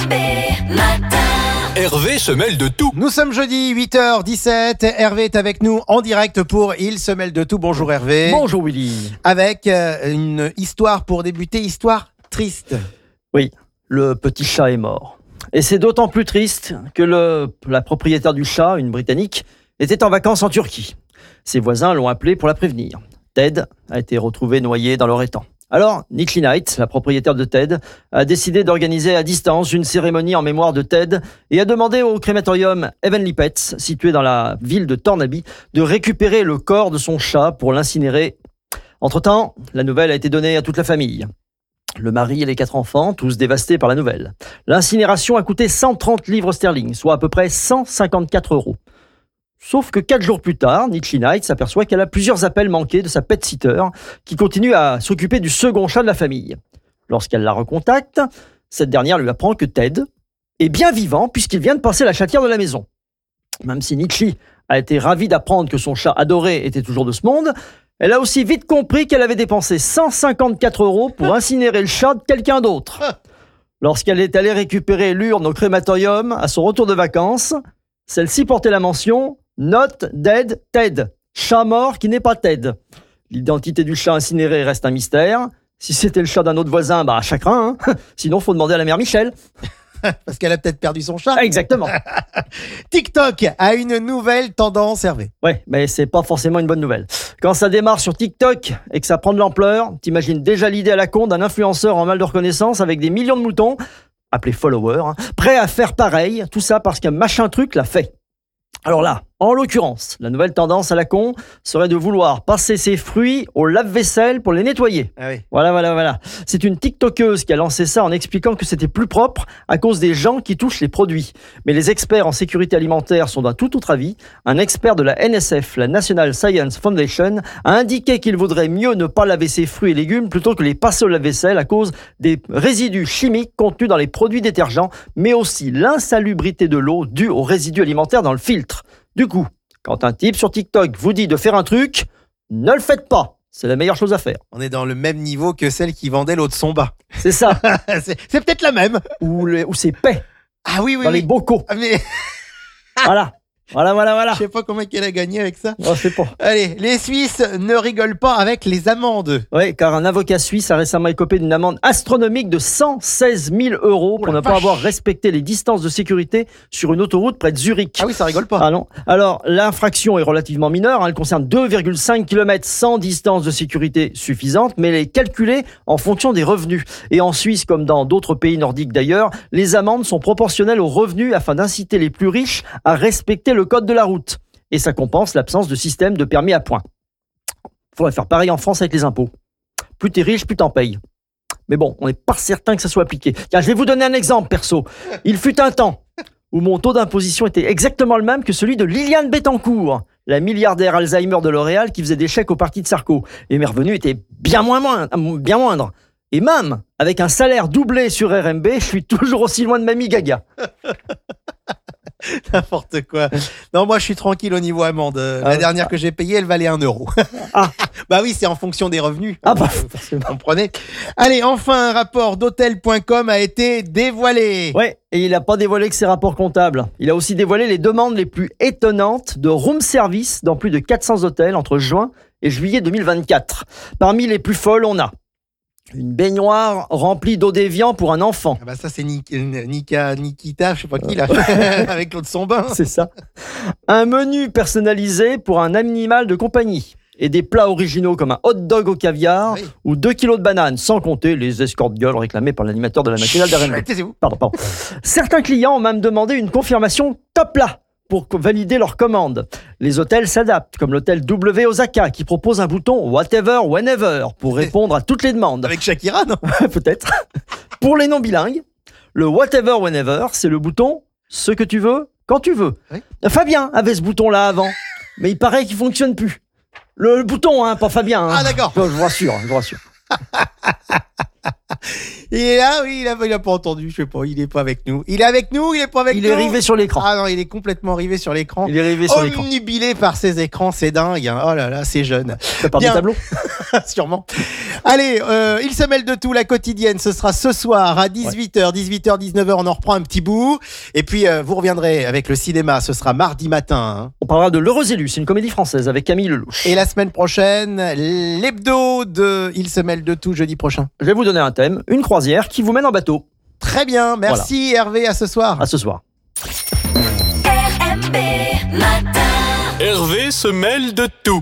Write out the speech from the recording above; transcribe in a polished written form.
Hervé se mêle de tout. Nous sommes jeudi, 8h17. Hervé est avec nous en direct pour Il se mêle de tout. Bonjour Hervé. Bonjour Willy. Avec une histoire pour débuter, histoire triste. Oui, le petit chat est mort. Et c'est d'autant plus triste que la propriétaire du chat, une Britannique, était en vacances en Turquie. Ses voisins l'ont appelé pour la prévenir. Ted a été retrouvé noyé dans leur étang. Alors, Nicky Knight, la propriétaire de Ted, a décidé d'organiser à distance une cérémonie en mémoire de Ted et a demandé au crématorium Heavenly Pets, situé dans la ville de Thornaby, de récupérer le corps de son chat pour l'incinérer. Entre-temps, la nouvelle a été donnée à toute la famille. Le mari et les 4 enfants, tous dévastés par la nouvelle. L'incinération a coûté 130 livres sterling, soit à peu près 154 €. Sauf que 4 jours plus tard, Nicky Knight s'aperçoit qu'elle a plusieurs appels manqués de sa pet-sitter qui continue à s'occuper du second chat de la famille. Lorsqu'elle la recontacte, cette dernière lui apprend que Ted est bien vivant puisqu'il vient de passer la chatière de la maison. Même si Nicky a été ravie d'apprendre que son chat adoré était toujours de ce monde, elle a aussi vite compris qu'elle avait dépensé 154 € pour incinérer le chat de quelqu'un d'autre. Lorsqu'elle est allée récupérer l'urne au crématorium à son retour de vacances, celle-ci portait la mention « Not dead Ted », chat mort qui n'est pas Ted. L'identité du chat incinéré reste un mystère. Si c'était le chat d'un autre voisin, chacun, hein. Sinon, faut demander à la mère Michel. Parce qu'elle a peut-être perdu son chat. Exactement. TikTok a une nouvelle tendance, Hervé. Ouais, mais c'est pas forcément une bonne nouvelle. Quand ça démarre sur TikTok et que ça prend de l'ampleur, t'imagines déjà l'idée à la con d'un influenceur en mal de reconnaissance avec des millions de moutons, appelés followers, prêt à faire pareil, tout ça parce qu'un machin truc l'a fait. Alors là, en l'occurrence, la nouvelle tendance à la con serait de vouloir passer ses fruits au lave-vaisselle pour les nettoyer. Ah oui. Voilà. C'est une TikTokeuse qui a lancé ça en expliquant que c'était plus propre à cause des gens qui touchent les produits. Mais les experts en sécurité alimentaire sont d'un tout autre avis. Un expert de la NSF, la National Science Foundation, a indiqué qu'il vaudrait mieux ne pas laver ses fruits et légumes plutôt que les passer au lave-vaisselle à cause des résidus chimiques contenus dans les produits détergents, mais aussi l'insalubrité de l'eau due aux résidus alimentaires dans le filtre. Du coup, quand un type sur TikTok vous dit de faire un truc, ne le faites pas. C'est la meilleure chose à faire. On est dans le même niveau que celle qui vendait l'eau de son bas. C'est ça. c'est peut-être la même. Ou c'est paix. Ah oui. Dans les bocaux. Ah, mais Voilà. je sais pas combien qu'elle a gagné avec ça. Je sais pas. Allez, les Suisses ne rigolent pas avec les amendes. Oui, car un avocat suisse a récemment écopé d'une amende astronomique de 116 000 € pour ne pas avoir respecté les distances de sécurité sur une autoroute près de Zurich. Ah oui, ça rigole pas. Ah non. Alors, l'infraction est relativement mineure. Elle concerne 2,5 km sans distance de sécurité suffisante, mais elle est calculée en fonction des revenus. Et en Suisse, comme dans d'autres pays nordiques d'ailleurs, les amendes sont proportionnelles aux revenus afin d'inciter les plus riches à respecter le code de la route. Et ça compense l'absence de système de permis à points. Faudrait faire pareil en France avec les impôts. Plus t'es riche, plus t'en payes. Mais bon, on n'est pas certain que ça soit appliqué. Tiens, je vais vous donner un exemple, perso. Il fut un temps où mon taux d'imposition était exactement le même que celui de Liliane Bettencourt, la milliardaire Alzheimer de L'Oréal qui faisait des chèques au parti de Sarko. Et mes revenus étaient bien moindres. Et même, avec un salaire doublé sur RMB, je suis toujours aussi loin de Mamie Gaga. N'importe quoi. Non, moi je suis tranquille au niveau amende. La dernière que j'ai payée, elle valait 1 €. Ah. Bah oui, c'est en fonction des revenus. Forcément. Vous comprenez. Allez, enfin, un rapport d'hôtel.com a été dévoilé. Ouais, et il n'a pas dévoilé que ses rapports comptables. Il a aussi dévoilé les demandes les plus étonnantes de room service dans plus de 400 hôtels entre juin et juillet 2024. Parmi les plus folles, on a une baignoire remplie d'eau d'évian pour un enfant. Ah bah ça c'est Nikita, je sais pas qui là, avec l'eau de son bain. C'est ça. Un menu personnalisé pour un animal de compagnie. Et des plats originaux comme un hot dog au caviar ou 2 kilos de bananes, sans compter les escorte-gueules réclamées par l'animateur de la matinale d'RMB. Taisez-vous. Pardon. Certains clients ont même demandé une confirmation top là pour valider leur commande. Les hôtels s'adaptent, comme l'hôtel W Osaka qui propose un bouton Whatever, Whenever pour répondre à toutes les demandes. Avec Shakira, non? Peut-être. Pour les non-bilingues, le Whatever, Whenever, c'est le bouton ce que tu veux, quand tu veux. Oui. Fabien avait ce bouton-là avant, mais il paraît qu'il fonctionne plus. Le bouton, pas Fabien. Ah d'accord. Je vous rassure. Il est là, oui, il a pas entendu, je sais pas, il est pas avec nous. Il est avec nous, il est pas avec nous. Il est rivé sur l'écran. Ah non, il est complètement rivé sur l'écran. Il est rivé sur l'écran. Omnubilé par ses écrans, c'est dingue. Hein. Oh là là, c'est jeune. Ça part du Bien. tableau. Sûrement. Allez, il se mêle de tout, la quotidienne. Ce sera ce soir à 18h, 19h, on en reprend un petit bout. Et puis, vous reviendrez avec le cinéma. Ce sera mardi matin. Hein. On parlera de L'Heureux Élu, c'est une comédie française avec Camille Lelouch. Et la semaine prochaine, l'hebdo de Il se mêle de tout, jeudi prochain. Je vais vous donner un thème, une croisière qui vous mène en bateau. Très bien, merci Hervé, à ce soir. À ce soir. Hervé se mêle de tout.